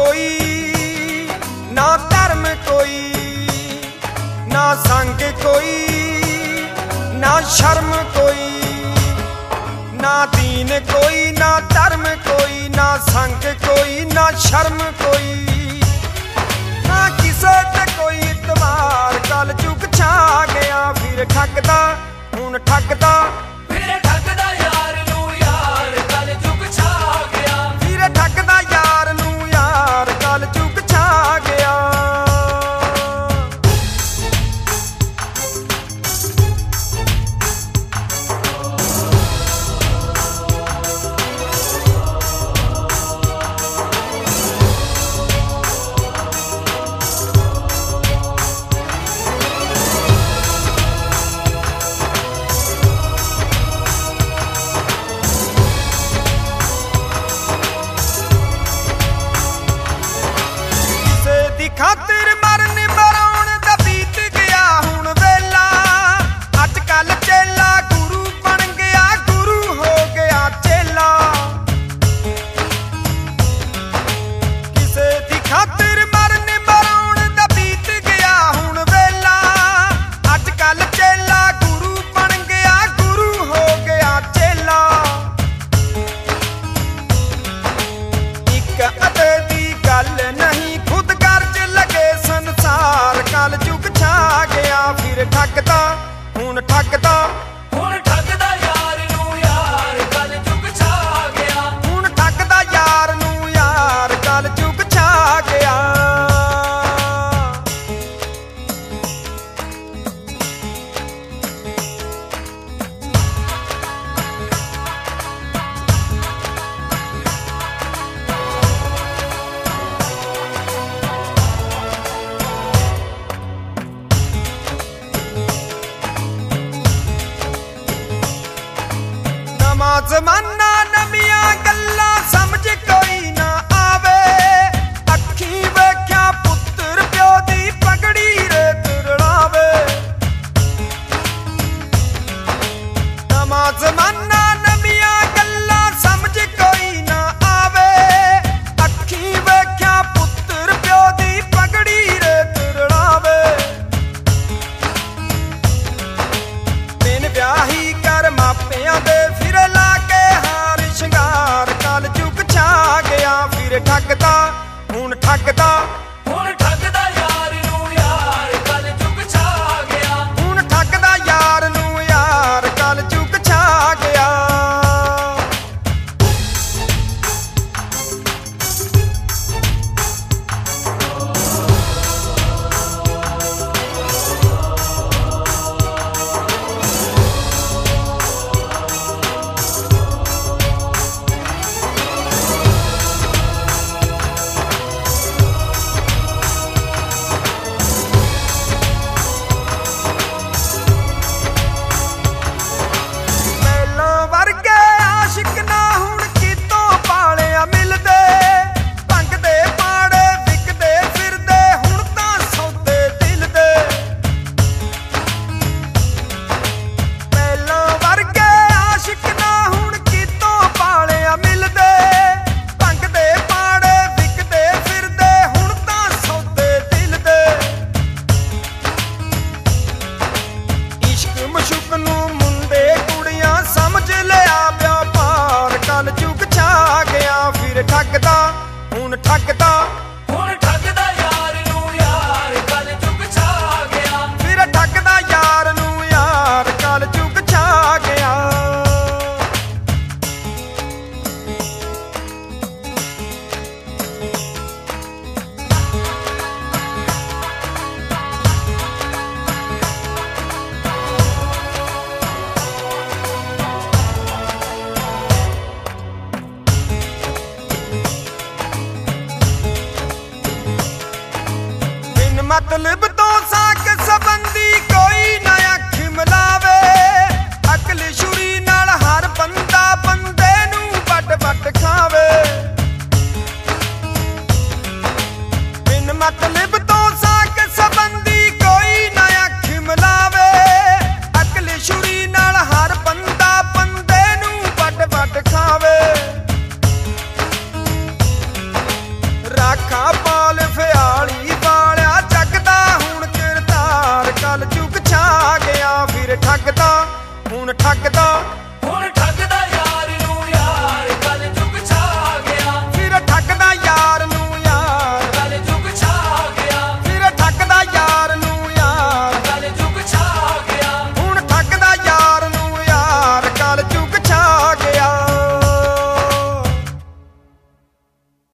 कोई ना धर्म कोई ना संग कोई ना शर्म कोई ना दीन कोई ना धर्म कोई ना संग कोई ना शर्म कोई ना किसे ते कोई इतबार कल जुग छा गया फिर ठगदा हुण ठगदा फिर ठगदा यार नू यार कल जुग छा गया फिर ठगदा यार नू यार कल जुग छा गया खातिर मरन मराउण दा बीत गया हुण वेला अज कल चेला गुरु बन गया गुरु हो गया चेला किसे दी खातिर मरन मराउण दा बीत गया हुण वेला अज कल चेला गुरु बन गया गुरु हो गया चेला इक अते दी गल नहीं खुद संसार कल जुग छा गया फिर ठगदा हुण ठगदा हुण ठगदा यार नू यार कल जुग छा गया हुण ठगदा यार नू यार कल जुग छा गया जमाना नवियां गल्लां समझ कोई ना आवे अखी वेख्या पुत्तर प्यो दी पगड़ी रेत रड़ावे नवा जमाना नवियां गल्लां समझ कोई ना आवे अखी वेख्या पुत्तर प्यो दी पगड़ी रेत रड़ावे बिन ब्याही कर मापियां दे फिर शंगार कल जुग छा गया फिर ठगदा हुण ठगदा हुण ठगदा यार नू यार कल जुग छा गया हुण ठगदा यार नू यार कल जुग छा गया ठगदा हुण ठगदा